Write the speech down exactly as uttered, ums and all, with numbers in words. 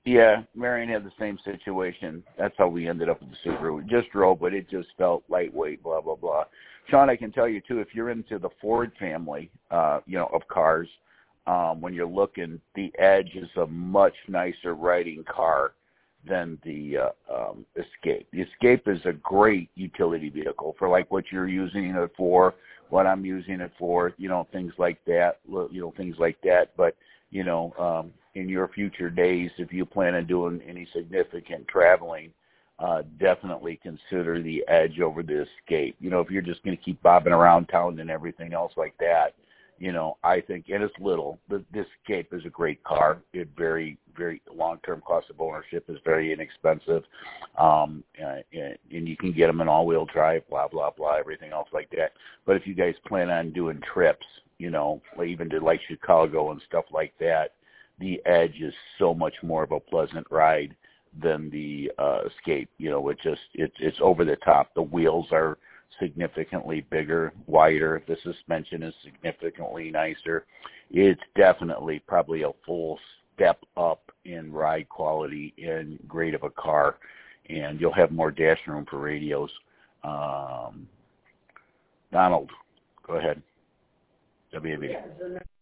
Yeah, Marion had the same situation. That's how we ended up with the Subaru. We just drove, but it just felt lightweight, blah, blah, blah. Sean, I can tell you, too, if you're into the Ford family, uh, you know, of cars, um, when you're looking, the Edge is a much nicer riding car than the uh, um, Escape. The Escape is a great utility vehicle for, like, what you're using it for, what I'm using it for, you know, things like that, you know, things like that. But, you know, um, in your future days, if you plan on doing any significant traveling, uh, definitely consider the Edge over the Escape. You know, if you're just going to keep bobbing around town and everything else like that, you know, I think, and it's little, the, the Escape is a great car. It very, very long-term cost of ownership is very inexpensive. Um, and, and you can get them in all-wheel drive, blah, blah, blah, everything else like that. But if you guys plan on doing trips, you know, even to like Chicago and stuff like that, the Edge is so much more of a pleasant ride than the uh, Escape. You know, it just it's it's over the top. The wheels are significantly bigger, wider. The suspension is significantly nicer. It's definitely probably a full step up in ride quality and grade of a car, and you'll have more dash room for radios. Um, Donald, go ahead. W A B.